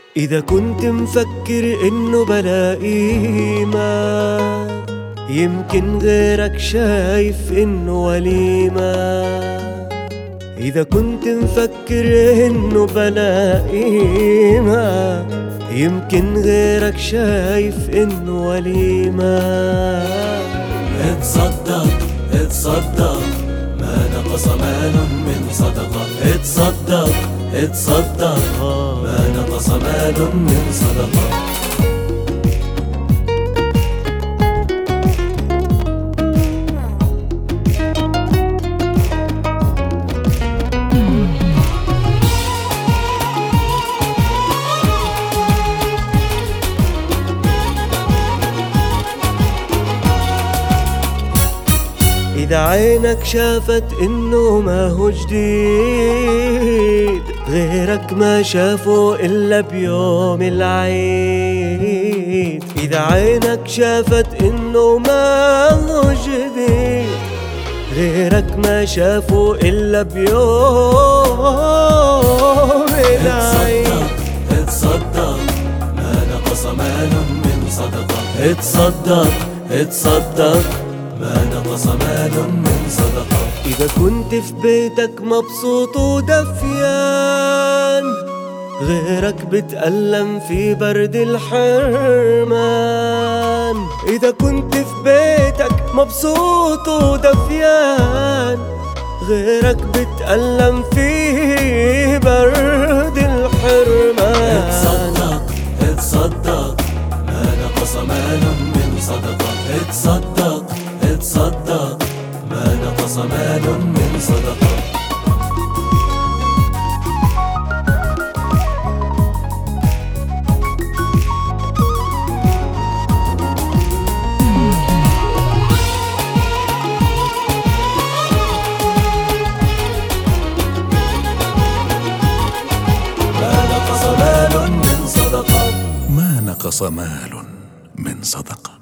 إذا كنت مفكر إنه بلا قيمة، يمكن غيرك شايف إنه وليمة. إذا كنت مفكر إنه بلا قيمة، يمكن غيرك شايف إنه وليمة. اتصدق اتصدق ما نقص مال من صدقة. اتصدق اتصدق ما نقص مال من صدقة. إذا عينك شافت إنه ما هو جديد، غيرك ما شافه إلا بيوم العيد. إذا عينك شافت إنه ما هو جديد، غيرك ما شافه إلا بيوم العيد. اتصدق ما نقص مال من صدقة. اتصدق اتصدق ما نقص مال من صدقة. إذا كنت في بيتك مبسوط ودفيان، غيرك بتألم في برد الحرمان. إذا كنت في بيتك مبسوط ودفيان، غيرك بتألم في برد الحرمان. اتصدق اتصدق ما نقص مال من صدقة. اتصدق اتصدق ما نقص مال من صدقة. ما نقص مال من صدقة.